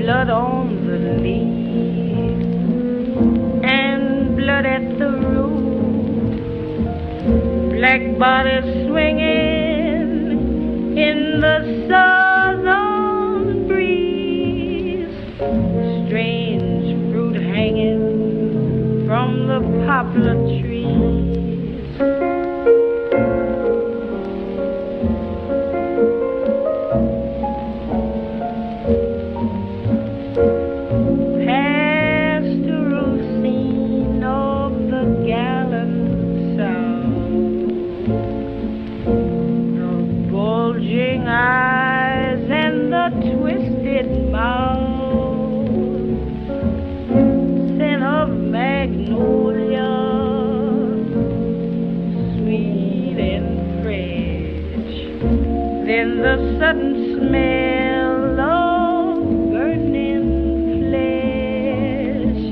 blood on the leaf and blood at the root, black bodies swinging in the southern breeze, strange fruit hanging from the poplar trees. Eyes and the twisted mouth, scent of magnolia, sweet and fresh. Then the sudden smell of burning flesh.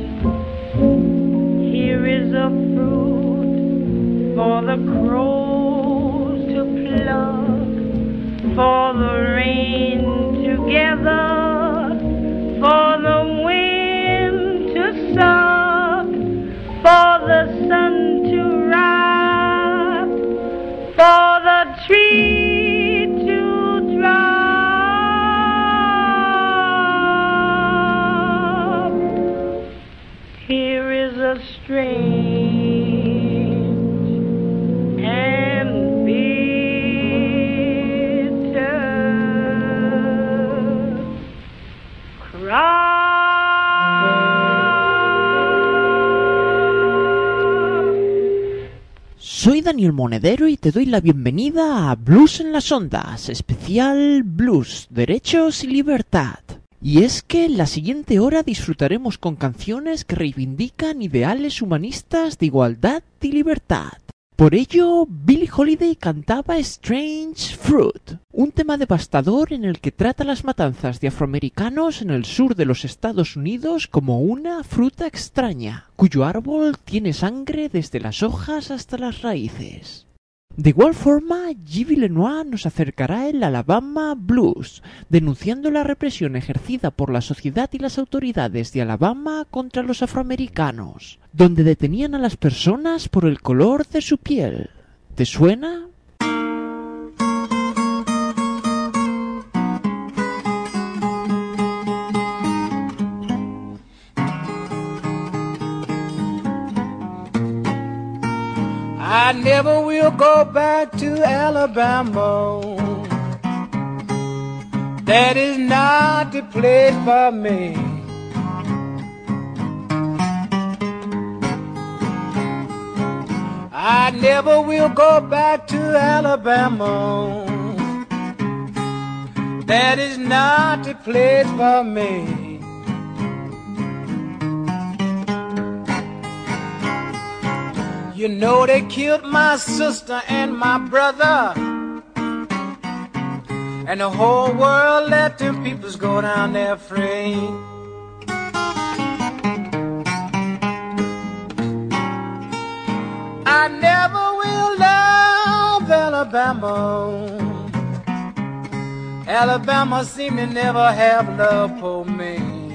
Here is a fruit for the crows to pluck, for the rain to gather, for the wind to suck, for the sun to rise, for the tree to drop. Here is a strange and soy Daniel Monedero y te doy la bienvenida a Blues en las Ondas, especial Blues, Derechos y Libertad. Y es que en la siguiente hora disfrutaremos con canciones que reivindican ideales humanistas de igualdad y libertad. Por ello, Billie Holiday cantaba Strange Fruit, un tema devastador en el que trata las matanzas de afroamericanos en el sur de los Estados Unidos como una fruta extraña, cuyo árbol tiene sangre desde las hojas hasta las raíces. De igual forma, Jimmy Lenoir nos acercará el Alabama Blues, denunciando la represión ejercida por la sociedad y las autoridades de Alabama contra los afroamericanos, donde detenían a las personas por el color de su piel. ¿Te suena? I never will go back to Alabama. That is not the place for me. I never will go back to Alabama. That is not the place for me. You know they killed my sister and my brother, and the whole world let them peoples go down there free. I never will love Alabama. Alabama seem to never have love for me.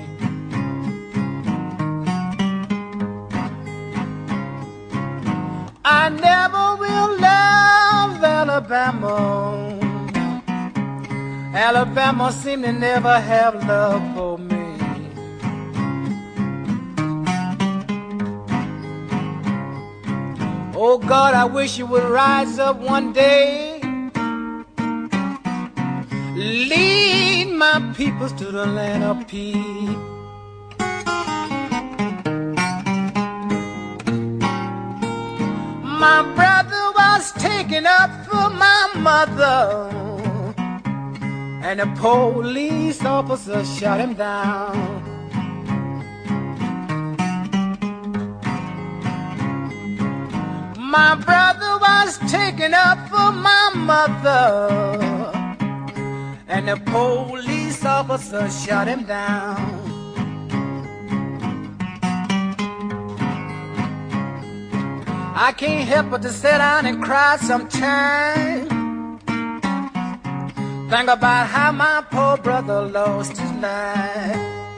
I never will love Alabama. Alabama seem to never have love for me. Oh God, I wish you would rise up one day, lead my peoples to the land of peace. My brother was taken up for my mother, and the police officer shot him down. My brother was taken up for my mother, and the police officer shot him down. I can't help but to sit down and cry sometimes. Think about how my poor brother lost his life.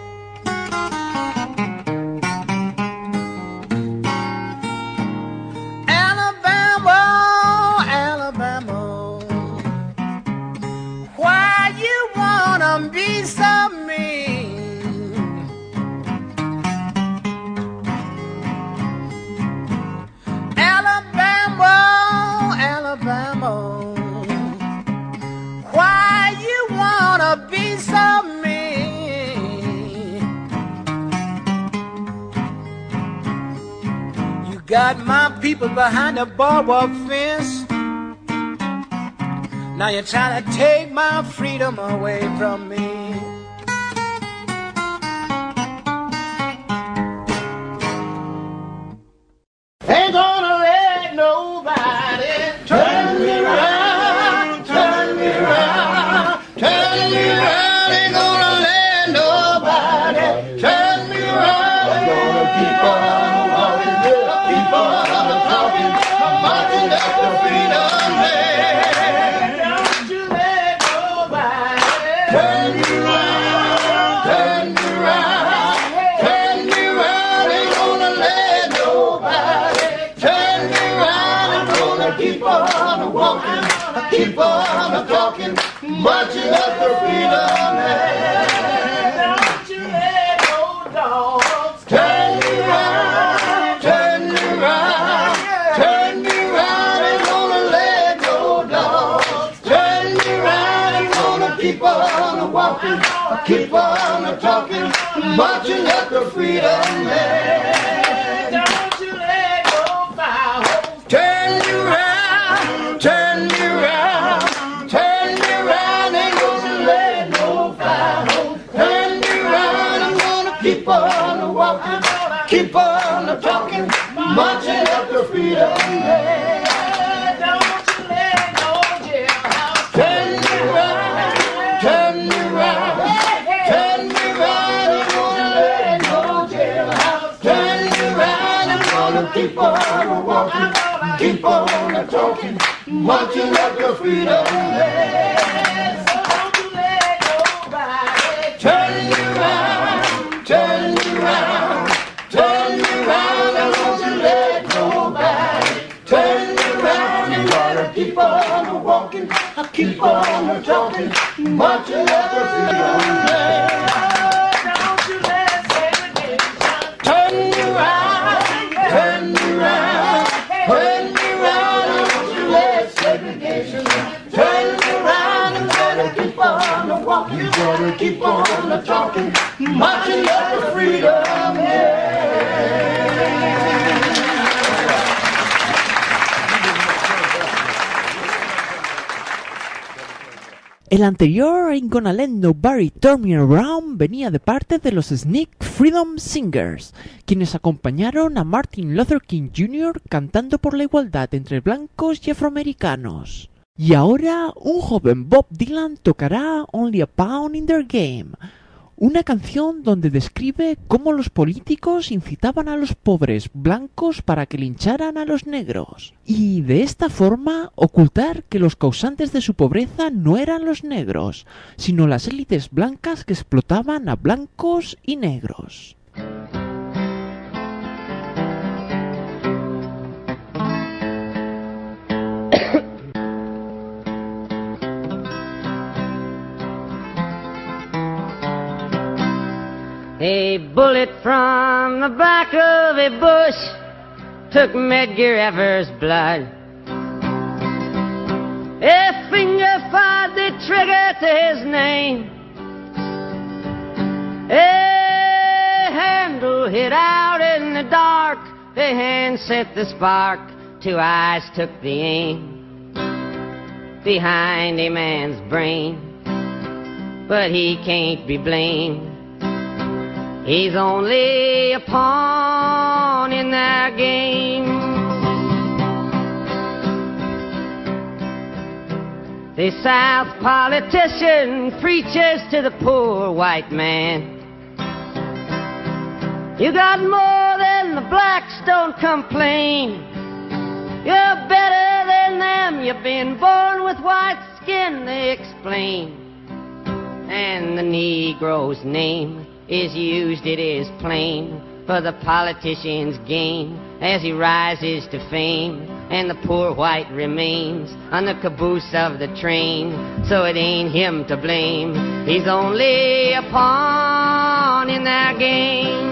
be so mean. Alabama, Alabama, why you wanna be so mean? You got my people behind the barbed fence. Now you're trying to take my freedom away from me. Ain't gonna let nobody turn me around, turn me around, turn me around. Ain't gonna let nobody turn me around. I'm gonna keep on walking, keep on talking, I'm marching up the freedom land. Don't you let nobody turn me around, turn me around, turn me around. Ain't gonna let nobody turn me around. I'm gonna keep on walking, keep on talking, marching up the freedom land. Don't you let no dogs turn me around, turn me around, turn me around. Ain't gonna let no dogs turn me around. I'm gonna keep on walking, keep on talking, marching up the freedom land. Don't you let no fire turn me around, turn me around, turn me around. Ain't gonna let no fire turn me around. I'm gonna keep on walking, keep on talking, marching up the freedom land. Don't you let no jailhouse turn me around, turn me around, turn me around. Ain't gonna let no jailhouse turn me around. I'm gonna keep on walking, keep on talking, marching up the freedom land. So don't you let nobody turn me around, turn me around, turn me around. I won't you let nobody turn me around. You gotta keep on walking, keep on talking, marching up the freedom land. Don't you let segregation turn me around, turn me around, turn me around. Don't you let segregation turn me around. I'm gonna keep on walking, you gotta keep on talking, marching up the freedom land. El anterior Ain't Gonna Let Nobody Turn Me Around venía de parte de los Sneak Freedom Singers, quienes acompañaron a Martin Luther King Jr. cantando por la igualdad entre blancos y afroamericanos. Y ahora un joven Bob Dylan tocará Only a Pound in Their Game, una canción donde describe cómo los políticos incitaban a los pobres blancos para que lincharan a los negros, y de esta forma ocultar que los causantes de su pobreza no eran los negros, sino las élites blancas que explotaban a blancos y negros. A bullet from the back of a bush took Medgar Evers' blood. A finger fired the trigger to his name. A handle hit out in the dark. A hand set the spark. Two eyes took the aim behind a man's brain. But he can't be blamed. He's only a pawn in their game. The South politician preaches to the poor white man. You got more than the blacks, don't complain. You're better than them, you've been born with white skin, they explain. And the Negro's name is used, it is plain, for the politician's gain as he rises to fame. and the poor white remains on the caboose of the train. So it ain't him to blame, he's only a pawn in their game.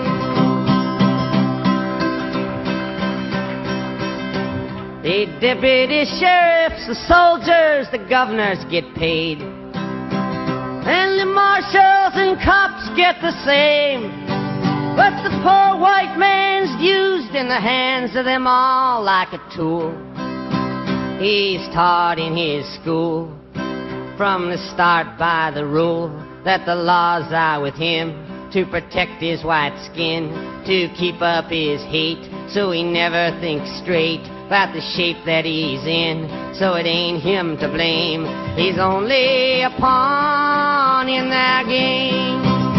The deputy sheriffs, the soldiers, the governors get paid, and the marshals and cops get the same. But the poor white man's used in the hands of them all like a tool. He's taught in his school from the start by the rule that the laws are with him to protect his white skin, to keep up his hate so he never thinks straight about the shape that he's in. So it ain't him to blame, he's only a pawn in their game.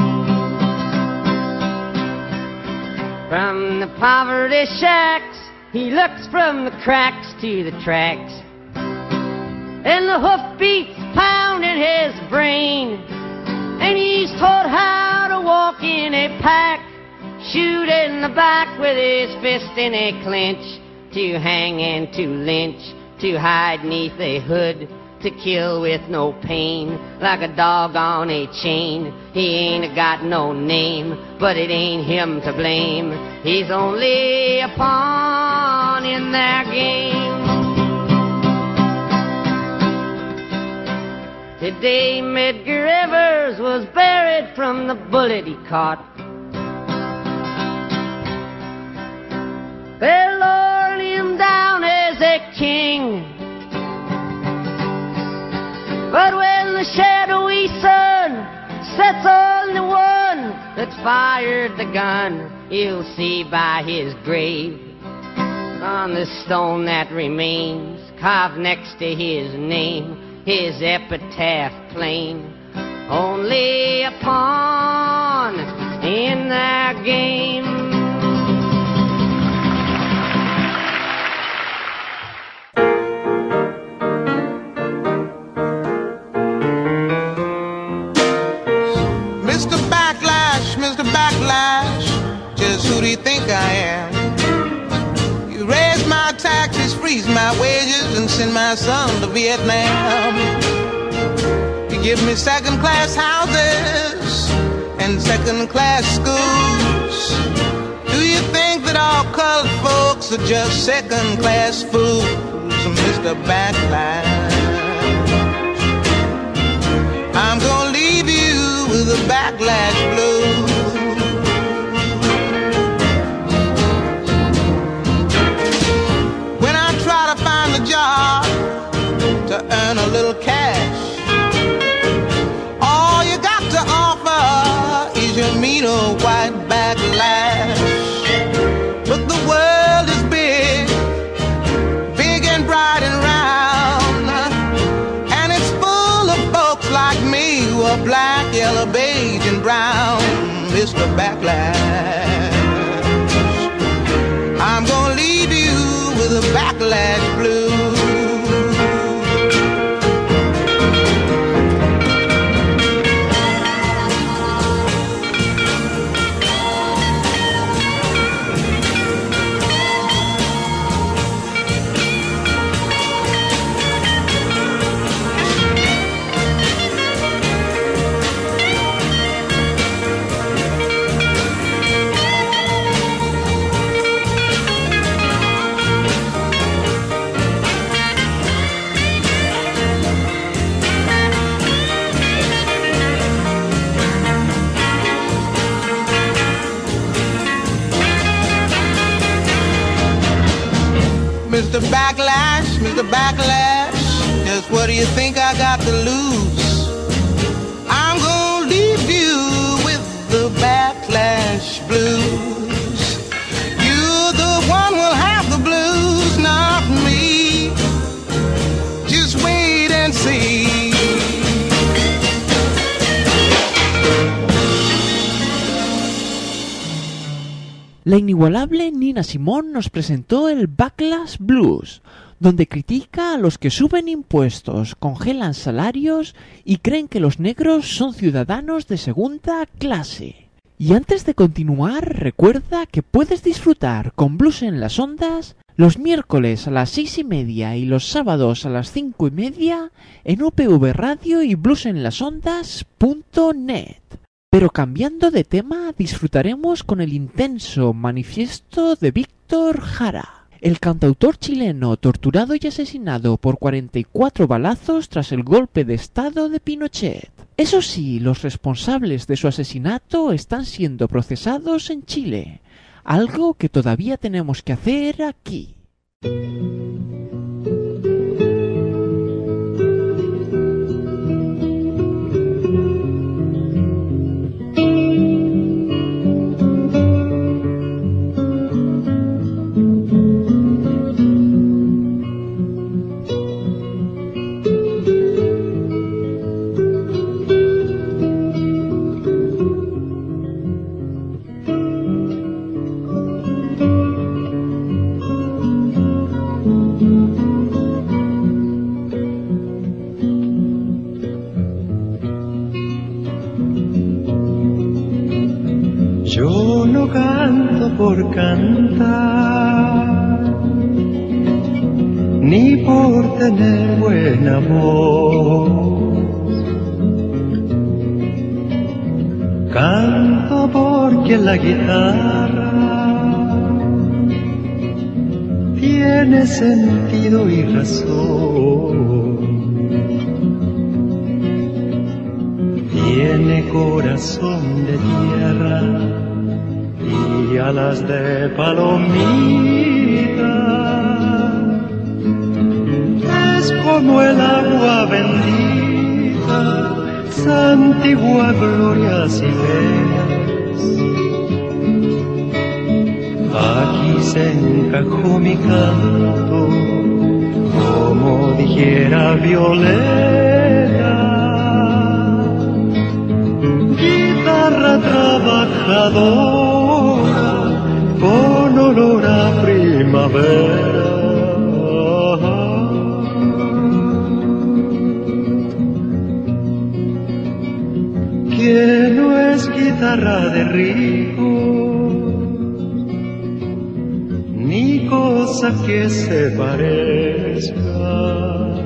From the poverty shacks, he looks from the cracks to the tracks, and the hoofbeats pound in his brain, and he's taught how to walk in a pack, shoot in the back with his fist in a clinch, to hang and to lynch, to hide neath a hood, to kill with no pain, like a dog on a chain. He ain't got no name, but it ain't him to blame, he's only a pawn in their game. Today Medgar Evers was buried from the bullet he caught. They lowered him down as a king, but when the shadowy sun sets on the one that fired the gun, you'll see by his grave, on the stone that remains, carved next to his name, his epitaph plain, only a pawn in their game. Mr. Backlash, just who do you think I am? You raise my taxes, freeze my wages, and send my son to Vietnam. You give me second-class houses and second-class schools. Do you think that all colored folks are just second-class fools, Mr. Backlash? I'm gonna leave you with a backlash blues. When I try to find a job to earn a little cash, all you got to offer is your mean old white backlash. But the world is big, big and bright and round, and it's full of folks like me who are black, yellow, beige, and brown, Mr. Backlash. I'm gonna leave you with a backlash blues. Mr. Backlash, just what do you think I got to lose? I'm gonna leave you with the backlash blues. You're the one who'll have the blues, not me. Just wait and see. La inigualable Nina Simone nos presentó el Backlash Blues, donde critica a los que suben impuestos, congelan salarios y creen que los negros son ciudadanos de segunda clase. Y antes de continuar, recuerda que puedes disfrutar con Blues en las Ondas Los miércoles a las 6:30 y los sábados a las 5:30 en UPV Radio y bluesenlasondas.net. Pero cambiando de tema, disfrutaremos con el intenso manifiesto de Víctor Jara, el cantautor chileno torturado y asesinado por 44 balazos tras el golpe de estado de Pinochet. Eso sí, los responsables de su asesinato están siendo procesados en Chile, algo que todavía tenemos que hacer aquí. Yo no canto por cantar, ni por tener buena voz. Canto porque la guitarra tiene sentido y razón. Tiene corazón de tierra y alas de palomita. Es como el agua bendita, santigua glorias y venas. Aquí se encajó mi canto, como dijera Violeta. Guitarra trabajadora con olor a primavera. Que no es guitarra de rico, ni cosa que se parezca.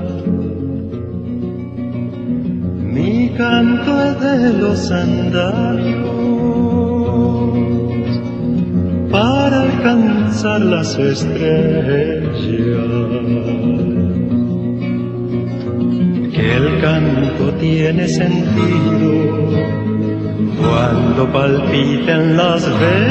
Mi canto es de los andarios para alcanzar las estrellas. Que el canto tiene sentido cuando palpiten las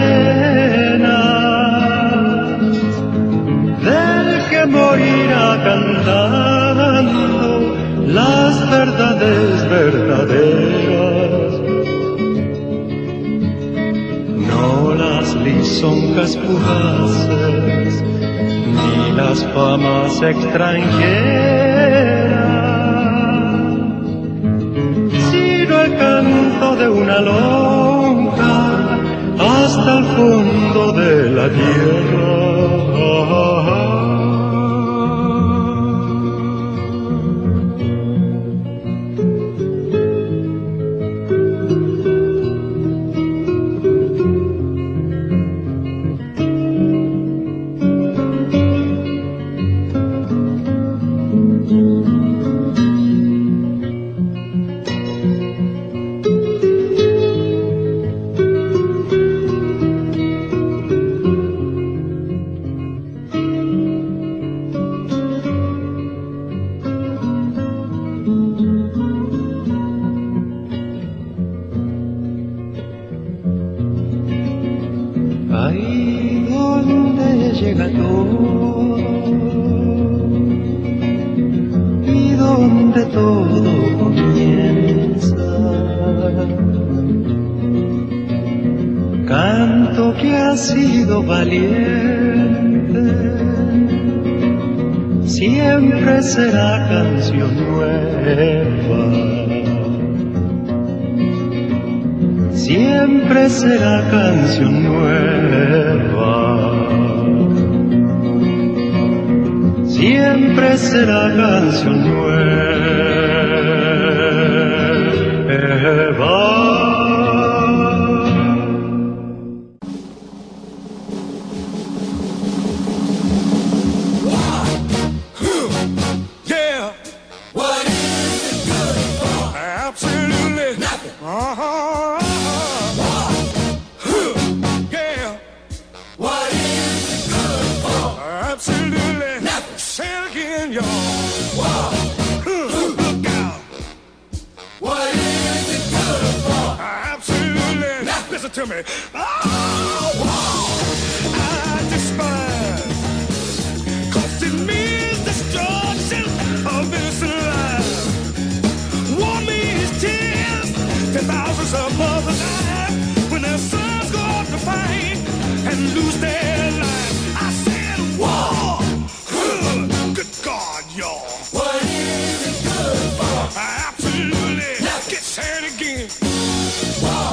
venas del que morirá cantando las verdades verdaderas, no las lisonjas fugaces, ni las famas extranjeras, sino el canto de una lonja hasta el fondo de la tierra. Ahí donde llega todo y donde todo comienza, canto que ha sido valiente, siempre será canción nueva. Siempre será canción nueva, siempre será canción nueva. listen to me. Oh, I despise, cause it means destruction of innocent lives. War means tears to thousands of mothers die when their sons go out to fight and lose their lives. I said war. Good God, y'all. What is it good for? Absolutely. Get sad again. War.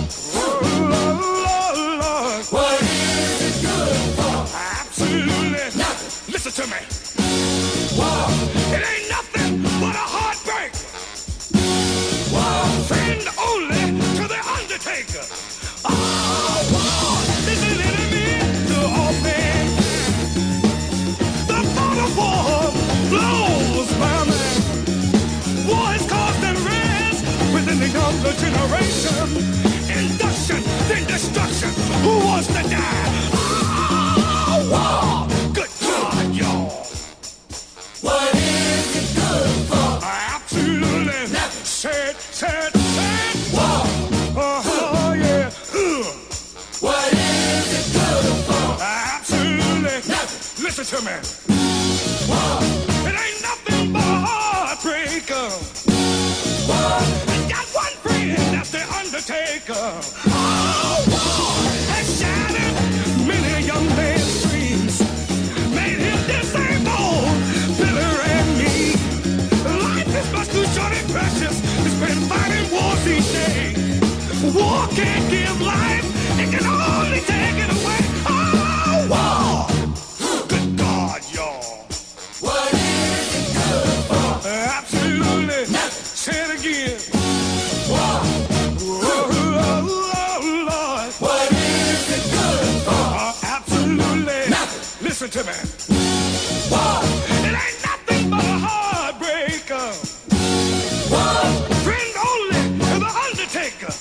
Lord. What is it good for? Absolutely. Nothing. Listen to me. War. It ain't nothing but a heartbreak. War. Friend only to the undertaker. Oh, war is an enemy to all mankind. The thought of war blows my mind. War has caused unrest within the younger generation. Induction, then destruction. Who wants to die? Oh, war. Good God, y'all. What is it good for? Absolutely. Sad. War. Oh, yeah. What is it good for? Absolutely. Nothing. Listen to me. War. It ain't nothing but a heartbreaker. War. I got one friend, that's the undertaker. Oh, war has shattered many young men's dreams. Made him disabled, Billy and me. Life is much too short and precious to spend fighting wars each day. War can't give life, it can only take it away. Oh, war! Good God, y'all. What is it good for? Absolutely. Nothing. Say it again. War. Oh, Lord. What is it good for? Absolutely. Nothing. Listen to me. War. It ain't nothing but a heartbreaker. War. Friend only to the undertaker.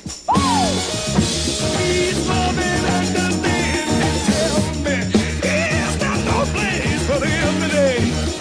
Please love and understand and tell me, is there no place for them today?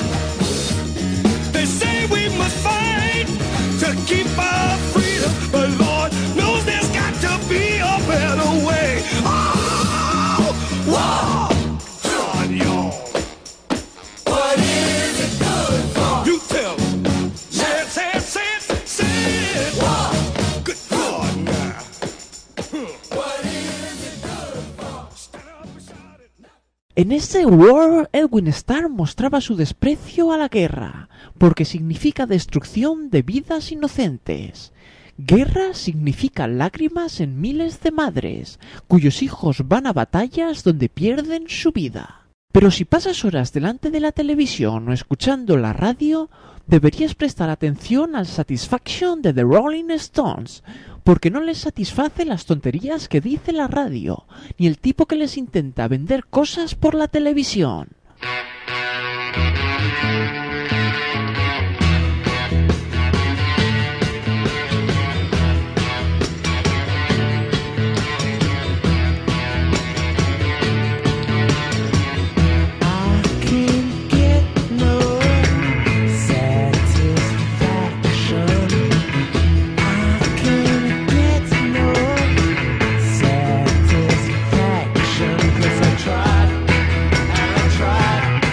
They say we must fight to keep our freedom, but Lord knows there's got to be a better way. Oh, wow, God, y'all. What is it good for? You tell me. Say it. War. Good God, now. What is it good for? Stand up and shout it. En ese War, Edwin Starr mostraba su desprecio a la guerra, porque significa destrucción de vidas inocentes. Guerra significa lágrimas en miles de madres, cuyos hijos van a batallas donde pierden su vida. Pero si pasas horas delante de la televisión o escuchando la radio, deberías prestar atención al Satisfaction de The Rolling Stones, porque no les satisface las tonterías que dice la radio, ni el tipo que les intenta vender cosas por la televisión. Satisfaction, 'cause I tried and I tried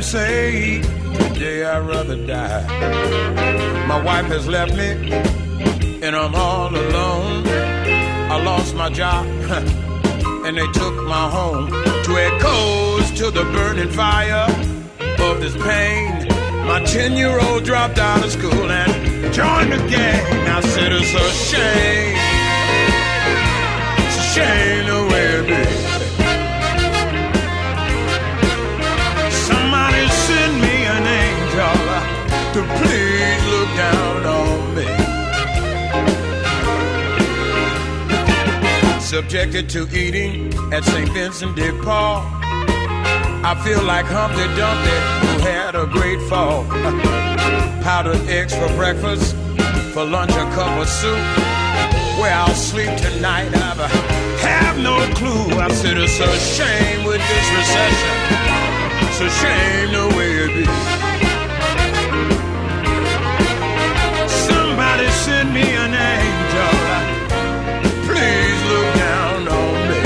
say today I'd rather die. My wife has left me and I'm all alone. I lost my job and they took my home. To echoes to the burning fire of this pain. My 10-year-old dropped out of school and joined the gang. I said it's a shame. It's a shame the way it be. Somebody send me an angel to please look down on me. Subjected to eating at St. Vincent de Paul. I feel like Humpty Dumpty who had a great fall. Powdered eggs for breakfast, for lunch a cup of soup. Where I'll sleep tonight, I have no clue. I said it's a shame with this recession. It's a shame the way it be. Somebody send me an angel. Please look down on me.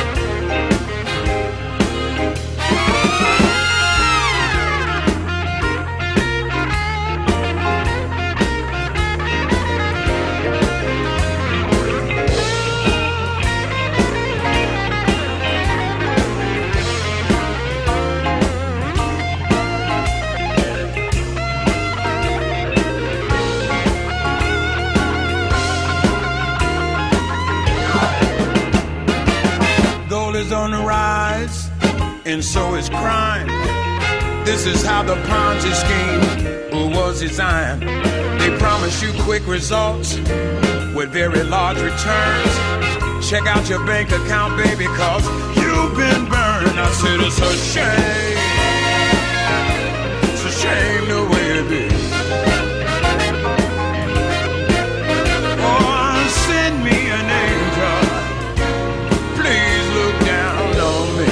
On the rise, and so is crime. This is how the Ponzi scheme was designed. They promise you quick results with very large returns. Check out your bank account, baby, cause you've been burned. I said it's a shame. It's a shame the way it be. Oh, send me an angel. Please look down on me.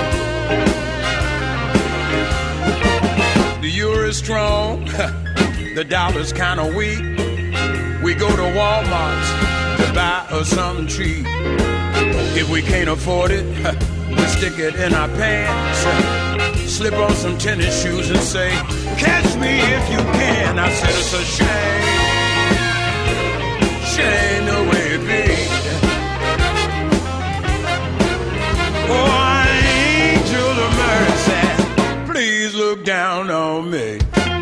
The euro is strong, the dollar's kinda weak. We go to Walmart to buy us something cheap. If we can't afford it, we stick it in our pants. Slip on some tennis shoes and say, catch me if you can. I said it's a shame, shame the way it be. Oh, angel of mercy, please look down on me.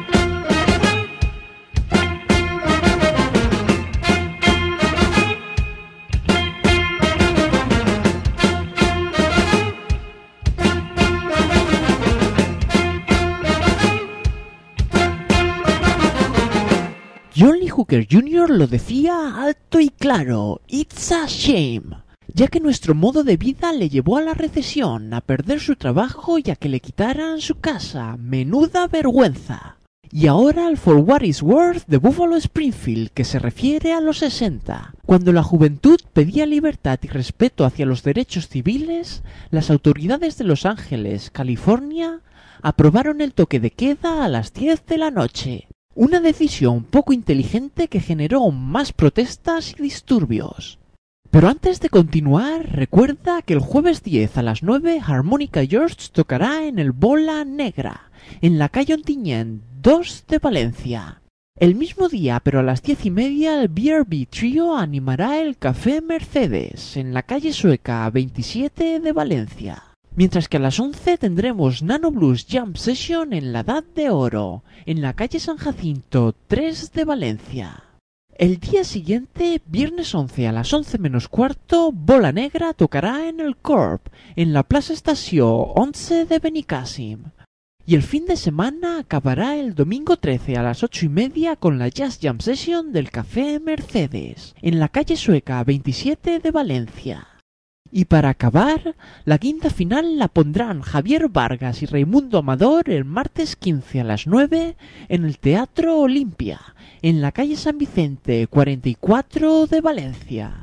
John Lee Hooker Jr. lo decía alto y claro, "It's a shame", ya que nuestro modo de vida le llevó a la recesión, a perder su trabajo y a que le quitaran su casa. ¡Menuda vergüenza! Y ahora al For What It's Worth de Buffalo Springfield, que se refiere a los 60. Cuando la juventud pedía libertad y respeto hacia los derechos civiles, las autoridades de Los Ángeles, California, aprobaron el toque de queda a las 10 de la noche. Una decisión poco inteligente que generó más protestas y disturbios. Pero antes de continuar, recuerda que el jueves 10 a las 9 Harmonica George tocará en el Bola Negra, en la calle Ontinyent 2 de Valencia. El mismo día, pero a las 10:30, el BRB Trio animará el Café Mercedes, en la calle Sueca 27 de Valencia. Mientras que a las 11 tendremos Nano Blues Jam Session en la Edad de Oro, en la calle San Jacinto 3 de Valencia. El día siguiente, viernes 11 a las 11 menos cuarto, Bola Negra tocará en el Corp, en la Plaza Estació 11 de Benicàssim. Y el fin de semana acabará el domingo 13 a las 8:30 con la Jazz Jam Session del Café Mercedes, en la calle Sueca 27 de Valencia. Y para acabar, la quinta final la pondrán Javier Vargas y Raimundo Amador el martes 15 a las 9 en el Teatro Olimpia, en la calle San Vicente 44 de Valencia.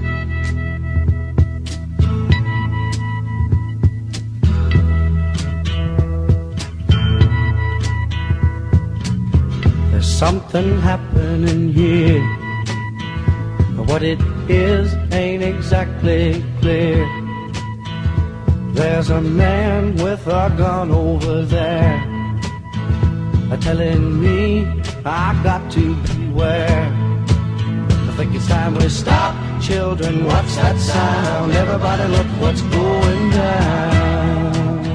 There's something happening here. What it is ain't exactly clear. There's a man with a gun over there. are telling me I got to beware. I think it's time we stop. Children, what's that sound? Everybody look what's going down.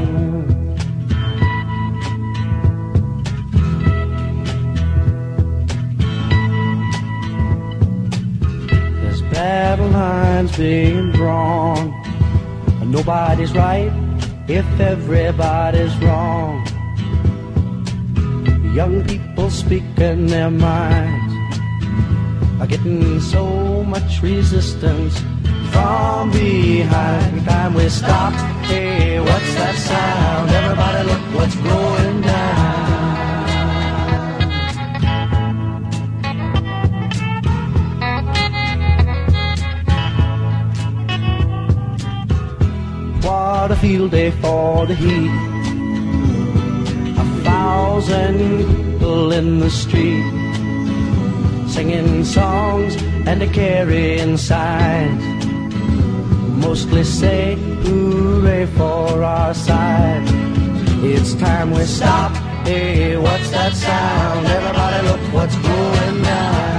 There's battle lines being drawn. Nobody's right if everybody's wrong. Young people speaking their minds are getting so much resistance from behind. Time we stop. Hey, what's that sound? Everybody look what's going down. What a field day for the heat. 1,000 people in the street, singing songs and a carrying signs. Mostly say hooray for our side. It's time we stop. Hey, what's that sound? Everybody look what's going down.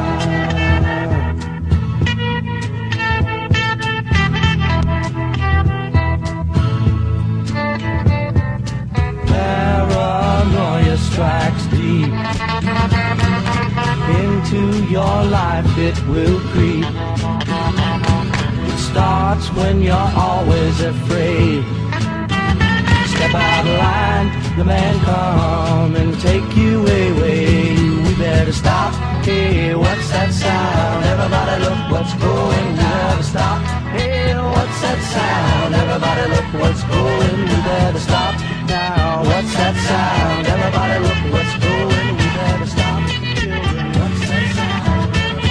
Paranoia strikes deep into your life, it will creep. It starts when you're always afraid. Step out of line, the man come and take you away. We better stop. Hey, what's that sound? Everybody look what's going. We better stop. Hey, what's that sound? Everybody look what's going. We better stop now. What's that sound? Everybody look what's going. We better stop. Children, what's that sound?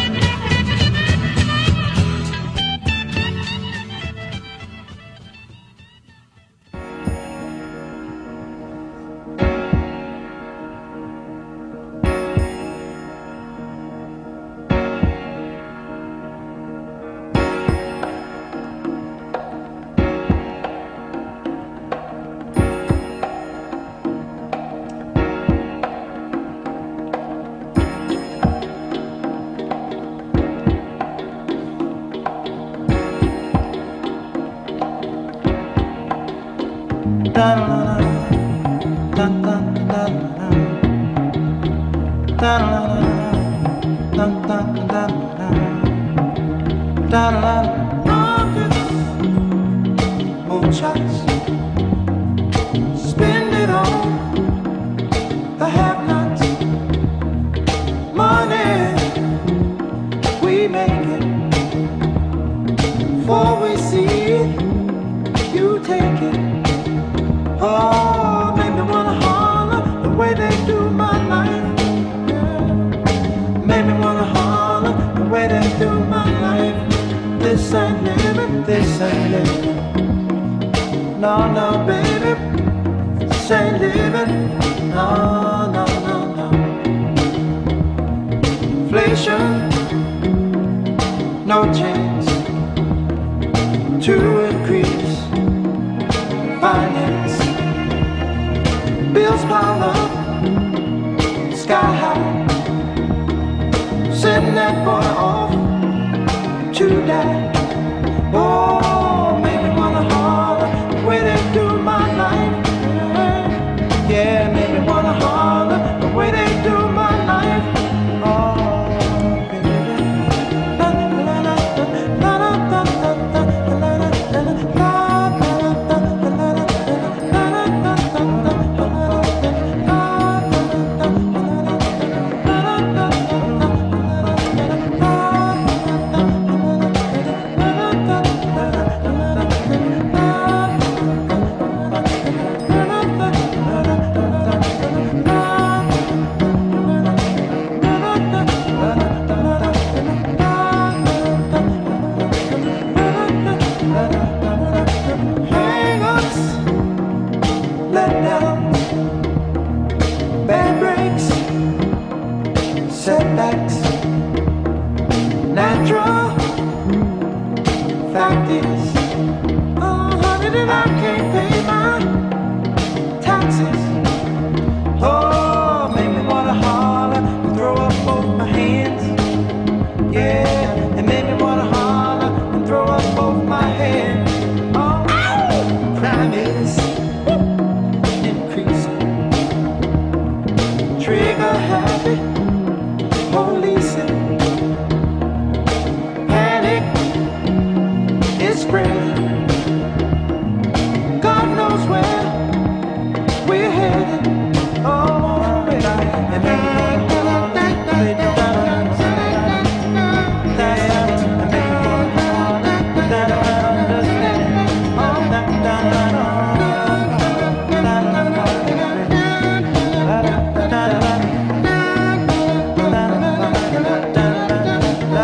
Spend it on the have-nots. Money, we make it. Before we see it, you take it. Oh, make me wanna holler the way they do my life. Make me wanna holler the way they do my life. This ain't living, this ain't living. No, no, baby, this ain't living. No, no, no, no. Inflation, no chance to increase finance. Bills pile up, sky high. Send that boy off to die. Oh, make me wanna holler the way they do my life. Yeah, make me wanna holler the way they do my life. Oh, baby. Setbacks, natural. Fact is, oh honey, that I can't pay my taxes. Oh,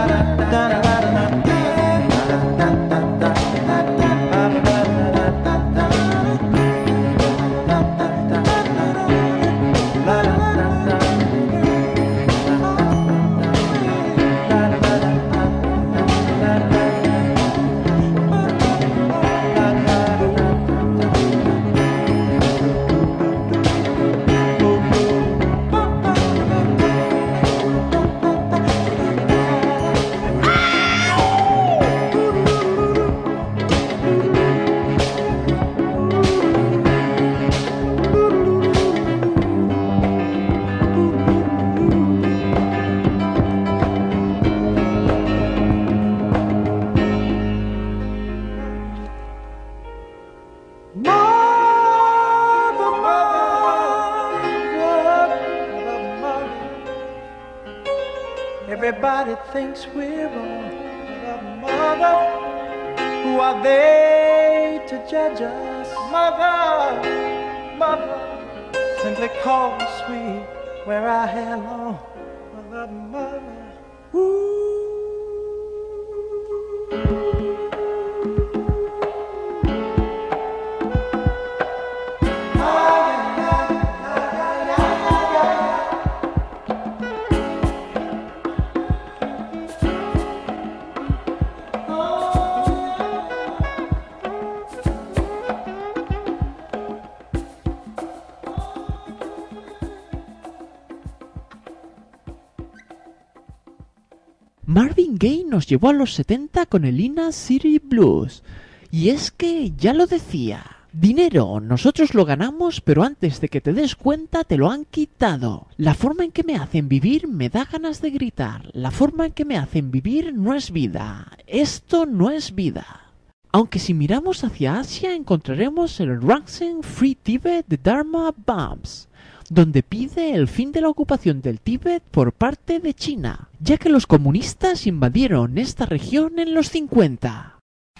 Everybody thinks we're wrong. Mother, who are they to judge us? Mother, mother, simply call us sweet, wear our hair long. Mother, mother, ooh. Marvin Gaye nos llevó a los 70 con el Inner City Blues. Y es que, ya lo decía, dinero nosotros lo ganamos, pero antes de que te des cuenta te lo han quitado. La forma en que me hacen vivir me da ganas de gritar. La forma en que me hacen vivir no es vida. Esto no es vida. Aunque si miramos hacia Asia encontraremos el Rangsen Free Tibet de Dharma Bums, donde pide el fin de la ocupación del Tíbet por parte de China, ya que los comunistas invadieron esta región en los 50.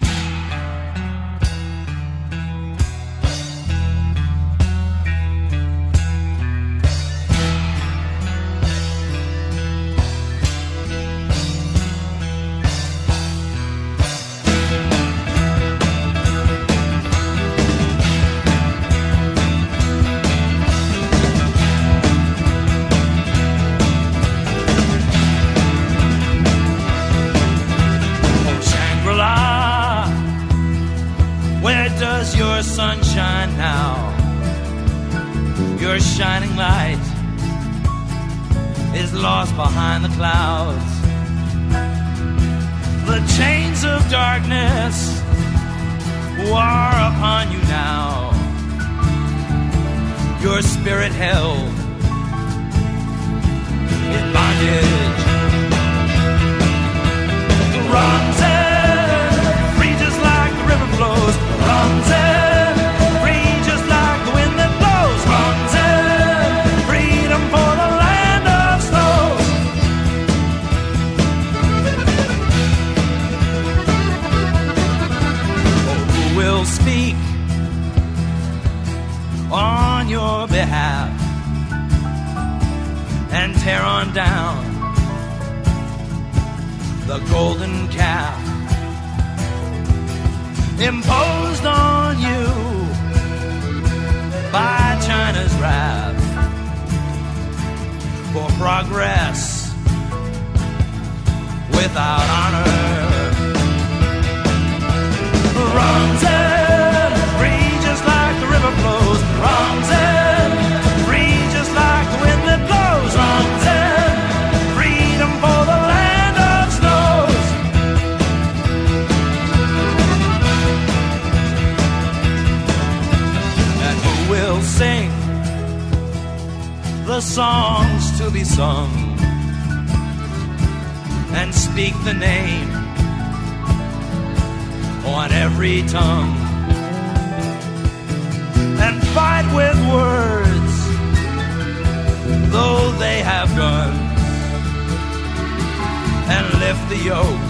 Your sunshine now, your shining light is lost behind the clouds. The chains of darkness are upon you now, your spirit held in bondage. Runs free just like the river flows. Runs free just like the wind that blows. Runs freedom for the land of snows. Oh, who will speak on your behalf and tear on down the golden calf imposed on you by China's wrath for progress without honor. Runs free just like the river flows. Runs free just like the wind that blows. Runs freedom for the land of snows. And who will sing the songs to be sung and speak the name on every tongue and fight with words though they have guns and lift the yoke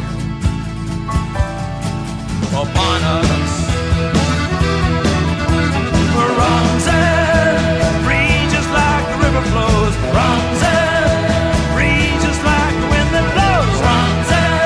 upon us. Runs free just like the river flows. Runs free just like the wind that blows. Runs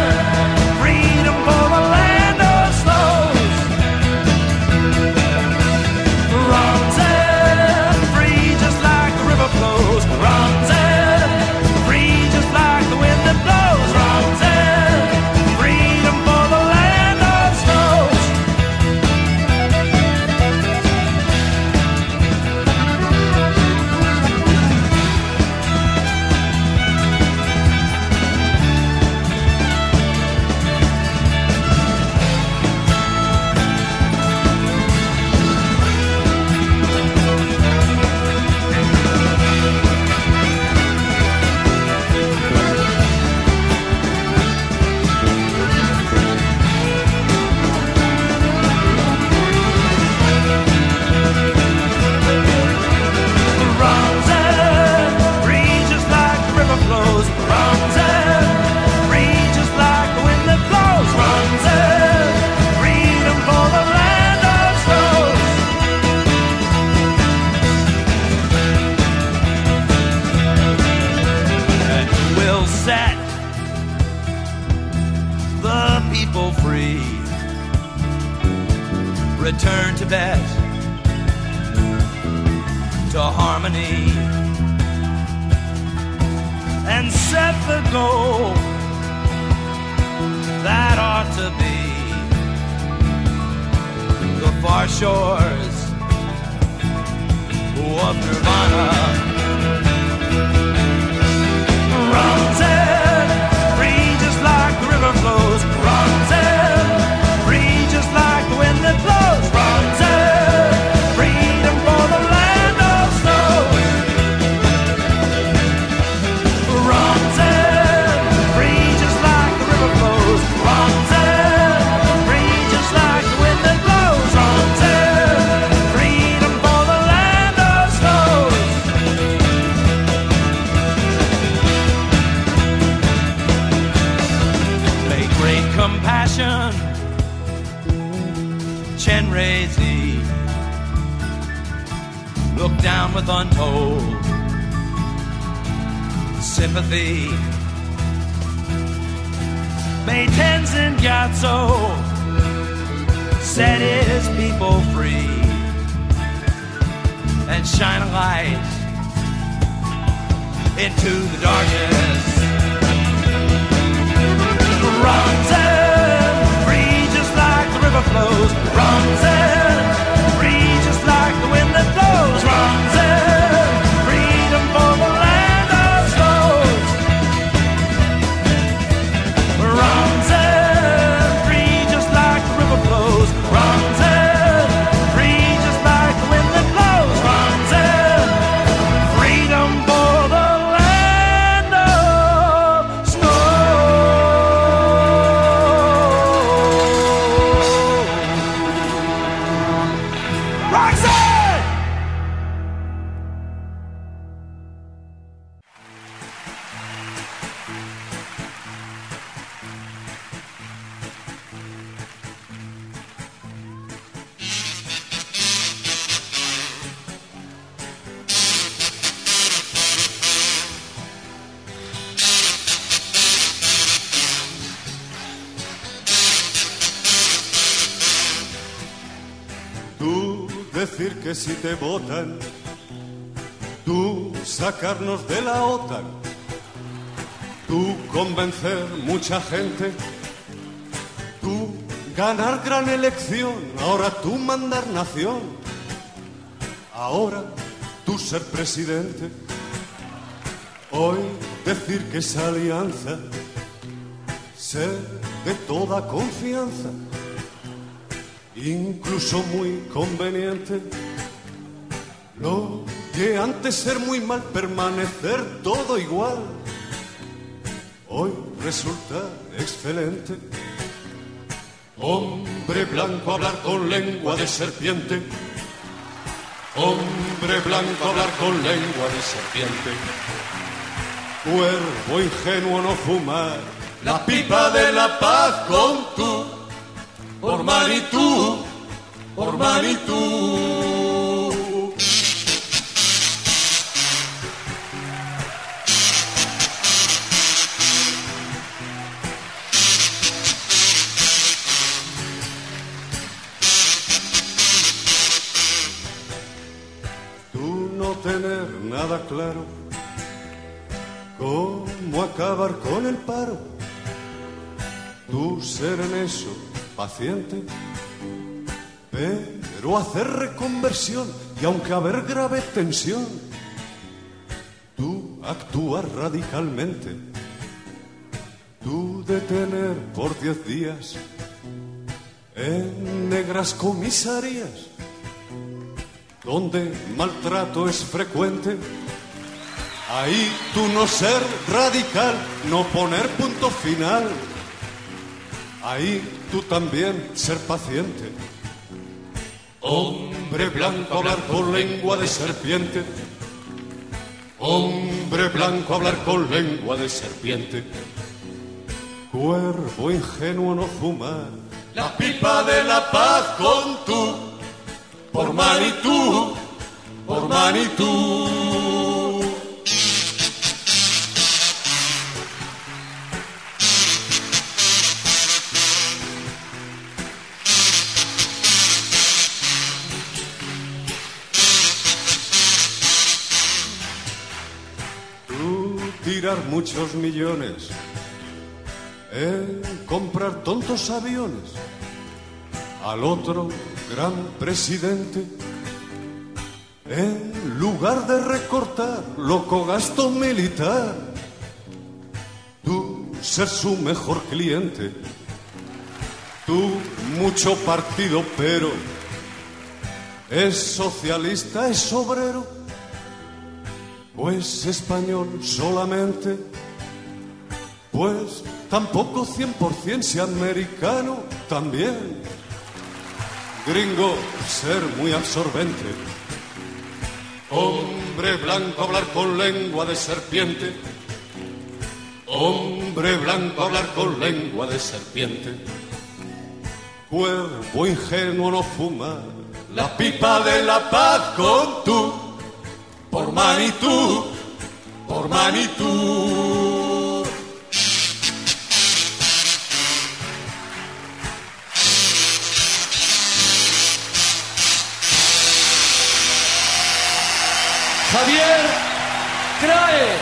people free. Return to Tibet, to harmony, and set the goal that ought to be the far shores of Nirvana. Ramzan, free just like the river flows. Ramzan, free just like the wind that blows. Ramzan, freedom for the land of snow. Ramzan, free just like the river flows. Ramzan, free just like the wind that blows. Ramzan, freedom for the land of snow. May great compassion, Chenrezig, look down with untold sympathy. May Tenzin Gyatso set his people free and shine a light into the darkness. Ramzan, free just like the river flows. Ramzan, free just like the wind that blows. Ramzan, freedom for the land of souls. Ramzan, free just like the river flows. Ramzan, free just like the wind that blows. Ramzan, freedom for the land of snow. Roxanne! Tú decir que si te votan, tú sacarnos de la OTAN, tú convencer mucha gente, tú ganar gran elección, ahora tú mandar nación, ahora tú ser presidente, hoy decir que esa alianza ser de toda confianza, incluso muy conveniente. Lo que antes ser muy mal, permanecer todo igual, hoy resulta excelente. Hombre blanco hablar con lengua de serpiente, hombre blanco hablar con lengua de serpiente. Cuervo ingenuo no fumar la pipa de la paz con tú, por Manitú, por Manitú. Tú no tener nada claro cómo acabar con el paro, tú ser en eso paciente, pero hacer reconversión y aunque haber grave tensión, tú actúas radicalmente, tú detener por 10 días en negras comisarías donde maltrato es frecuente, ahí tú no ser radical, no poner punto final, ahí tú también ser paciente. Hombre blanco hablar con lengua de serpiente, hombre blanco hablar con lengua de serpiente. Cuervo ingenuo no fumar la pipa de la paz con tú, por Manitú, por Manitú. tirar muchos millones en comprar tontos aviones. Al otro gran presidente, en lugar de recortar loco gasto militar, tú ser su mejor cliente. Tú mucho partido, pero es socialista, es obrero, pues español solamente, pues tampoco 100% si americano también. Gringo, ser muy absorbente. Hombre blanco, hablar con lengua de serpiente. Hombre blanco, hablar con lengua de serpiente. Cuervo ingenuo, no fumar la pipa de la paz con tú. Por Manitou, por Manitou. Javier Crae.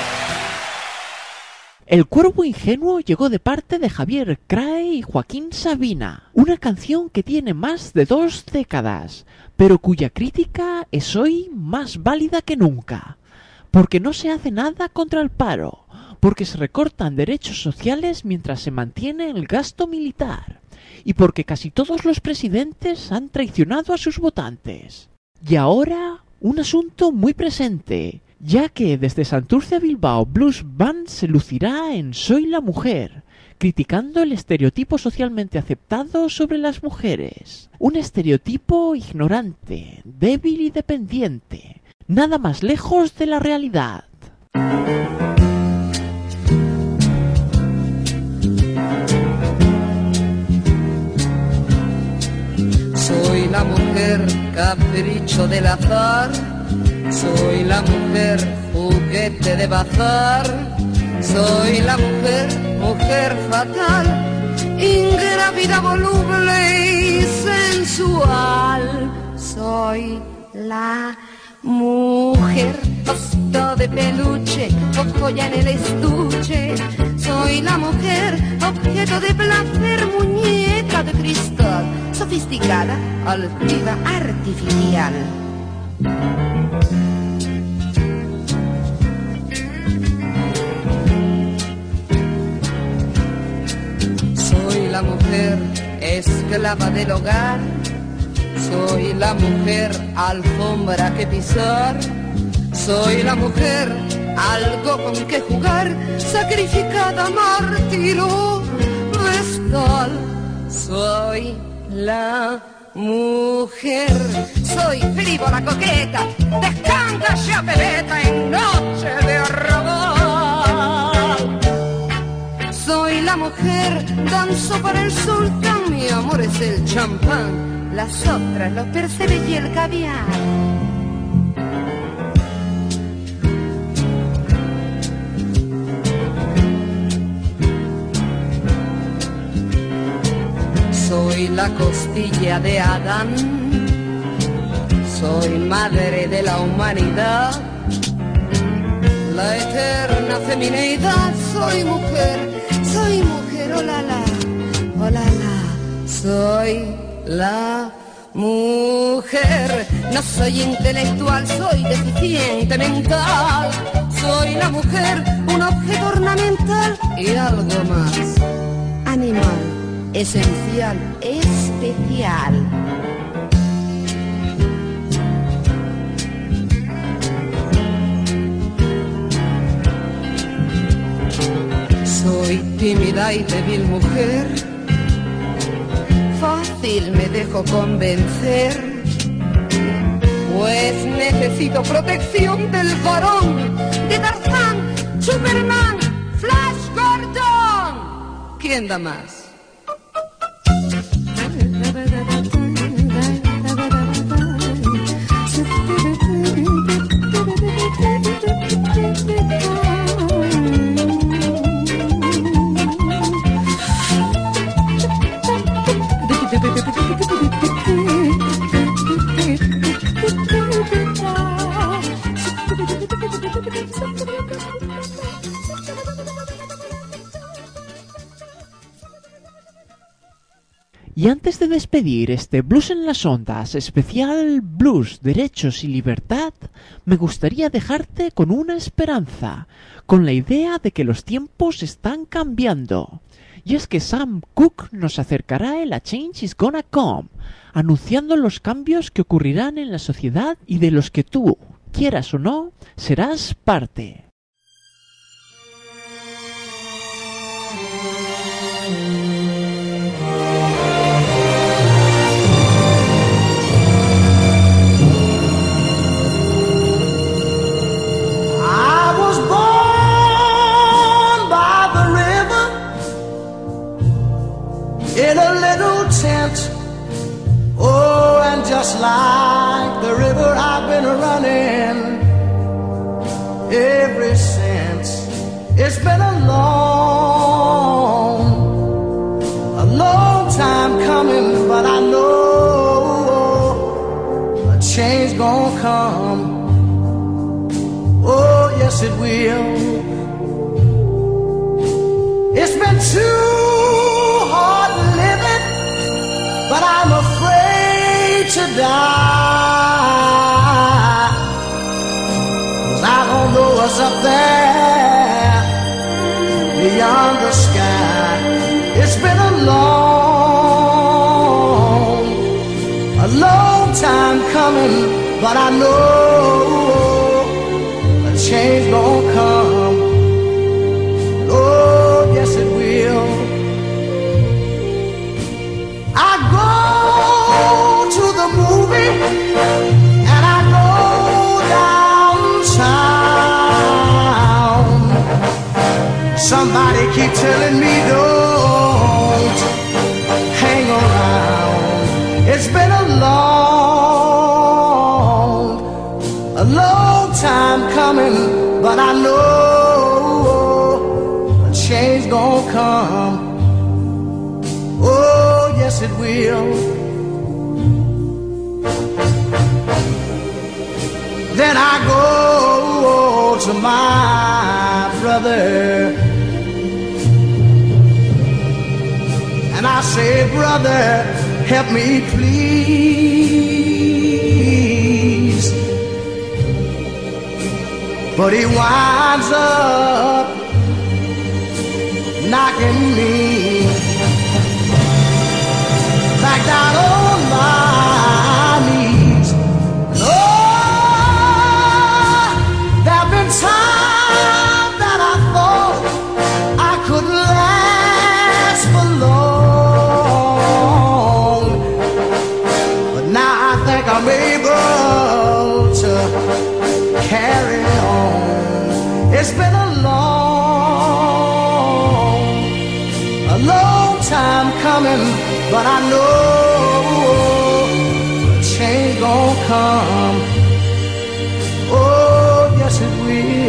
El Cuervo Ingenuo llegó de parte de Javier Crae y Joaquín Sabina, una canción que tiene más de 2 décadas, pero cuya crítica es hoy más válida que nunca, porque no se hace nada contra el paro, porque se recortan derechos sociales mientras se mantiene el gasto militar, y porque casi todos los presidentes han traicionado a sus votantes. Y ahora, un asunto muy presente, ya que desde Santurce a Bilbao Blues Band se lucirá en Soy la Mujer, criticando el estereotipo socialmente aceptado sobre las mujeres. Un estereotipo ignorante, débil y dependiente, nada más lejos de la realidad. Soy la mujer capricho del azar, soy la mujer juguete de bazar, soy la mujer, mujer fatal, ingrávida, voluble y sensual. Soy la mujer, oso de peluche, o joya en el estuche. Soy la mujer, objeto de placer, muñeca de cristal, sofisticada, altiva, artificial. Soy la mujer, esclava del hogar. Soy la mujer, alfombra que pisar. Soy la mujer, algo con que jugar, sacrificada, mártiro, vestal. Soy la mujer, soy frívola, coqueta, descanta ya pebeta en noche de arrabal. Soy la mujer, danzo para el sultán, mi amor es el champán, las otras, los percebes y el caviar. Soy la costilla de Adán, soy madre de la humanidad, la eterna femineidad. Soy mujer, oh la la, oh la la. Soy la mujer, no soy intelectual, soy deficiente mental. Soy la mujer, un objeto ornamental y algo más, animal, esencial, especial. Soy tímida y débil mujer, fácil me dejo convencer, pues necesito protección del varón, de Tarzán, Superman, Flash Gordon. ¿Quién da más? Y antes de despedir este Blues en las Ondas especial Blues, Derechos y Libertad, me gustaría dejarte con una esperanza, con la idea de que los tiempos están cambiando. Y es que Sam Cooke nos acercará el A Change Is Gonna Come, anunciando los cambios que ocurrirán en la sociedad y de los que tú, quieras o no, serás parte. I was born by the river in a little tent. Oh, and just like the river, I've been running ever since. It's been a long time coming, but I know a change gonna come. Oh, yes it will. It's been too hard living, but I'm afraid to die, 'cause I don't know what's up there beyond the sky. It's been a long time coming, but I know a change gonna come. Oh, yes it will. I go to the movie and I go downtown. Somebody keep telling me don't hang around. It's been a long time coming, but I know a change gonna come. Oh, yes it will. Then I go to my brother and I say, brother, help me please. But he winds up knocking me back down on my knees. Oh, there've been times that I thought I couldn't last for long, but now I think I'm able to carry on. It's been a long time coming, but I know a change gonna come. Oh, yes it will.